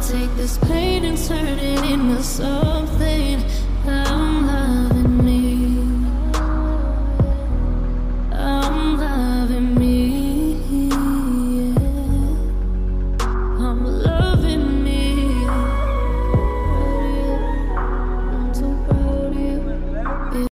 Take this pain and turn it into something